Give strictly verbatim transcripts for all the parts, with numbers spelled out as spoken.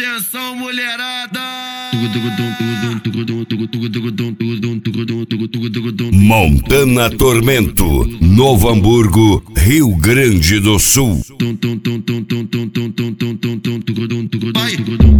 Atenção, mulherada! Montana Tormento, Novo Hamburgo, Rio Grande do Sul. Vai!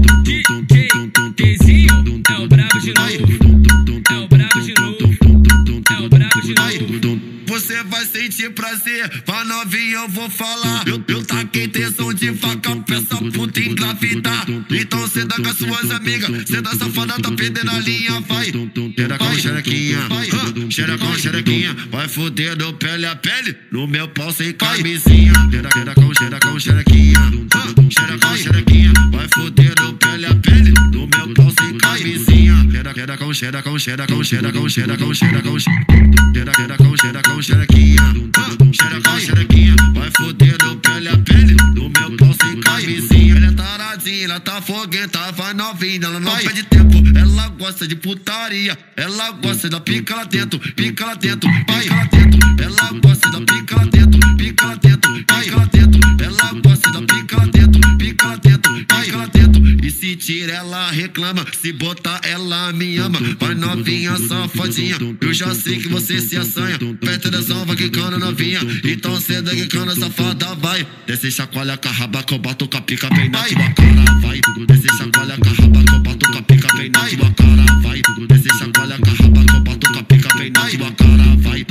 Quezinho é o brabo de novo, é o brabo de novo, é o brabo de novo. Você vai sentir prazer, pra novinha eu vou falar. Eu, eu taquei tensão de faca pra essa puta engravidar. Então cê dá com as suas amigas, cê dá safada, tá perdendo a linha, vai. Cheira com xerequinha, cheira com xerequinha, vai fudendo pele a pele, no meu pau sem camisinha. Cheira com, cheira com xerequinha, cheira com xerequinha, vai fudendo pele a pele, no meu pau sem camisinha. Cheira com, cheira com, cheira com, cheira com, cheira com, cheira com, cheira com, cheira com xerequinha, cheira com xerequinha, vai fudendo pele a pele, no meu pau sem camisinha. Ela é taradinha, ela tá foguenta, vai novinha, ela não perde tempo. Ela gosta de putaria, ela gosta da pica lá dentro, pica lá dentro, pica lá dentro. Ela gosta da pica lá dentro, pica lá dentro, pica lá dentro. Ela gosta da pica lá dentro, pica lá dentro, pica lá dentro. E se tira ela reclama, se botar ela me ama. Vai novinha safadinha, eu já sei que você se assanha. Perto da vai quicando novinha, então cê dá quicando safada, vai. Desce chacoalha com a raba que eu boto com a pica bem na tua cara, vai. Desce chacoalha com a raba que eu boto com a pica bem na tua cara, vai. Desce chacoalha com a raba que eu boto com a pica bem na tua cara, vai.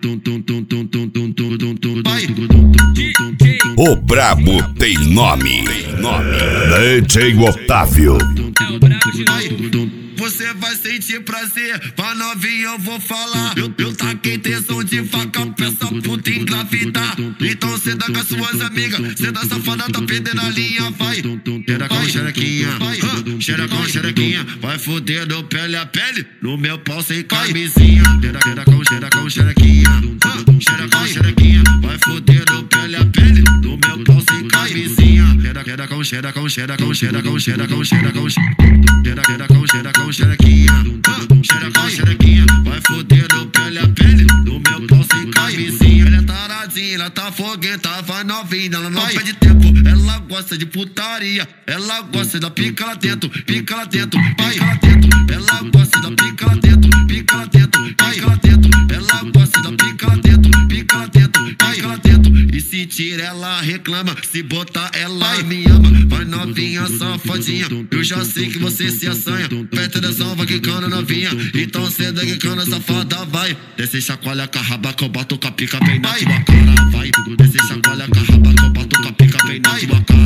O brabo tem nome, nome. D J Otávio. É o brabo de novo. Você vai sentir prazer, pra novinha eu vou falar. Eu, eu taquei tensão de faca pra essa puta engravidar. Então cê dá com as suas amigas, cê dá safada, tá perdendo a linha, vai. Cheira com xerequinha, cheira com xerequinha, vai fudendo pele a pele, no meu pau sem camisinha. Cheira com, cheira com xerequinha, cheira com xerequinha, vai fudendo pele a pele, no meu pau sem camisinha. Cheira com, cheira com, cheira com, cheira com, cheira com, cheira com, cheira com, cheira com xerequinha, cheira com xerequinha, vai fudendo pele a pele, no meu pau sem camisinha. Ela é taradinha, ela tá foguenta, vai novinha, ela não perde tempo. Ela gosta de putaria, ela gosta da pica lá dentro, pica lá dentro, pica lá dentro. Ela gosta da pica lá dentro, pica lá dentro, pica lá dentro. Ela gosta da pica lá dentro, pica lá dentro, pica lá dentro. E se tira ela reclama, se botar ela me ama. Vai novinha safadinha, eu já sei que você se assanha. Perto da vai quicando novinha, então cê dá quicando safada, vai. Desce chacoalha com a raba que eu boto com a pica bem na tua cara, vai. Desce chacoalha com a raba que eu boto com a pica bem na tua cara.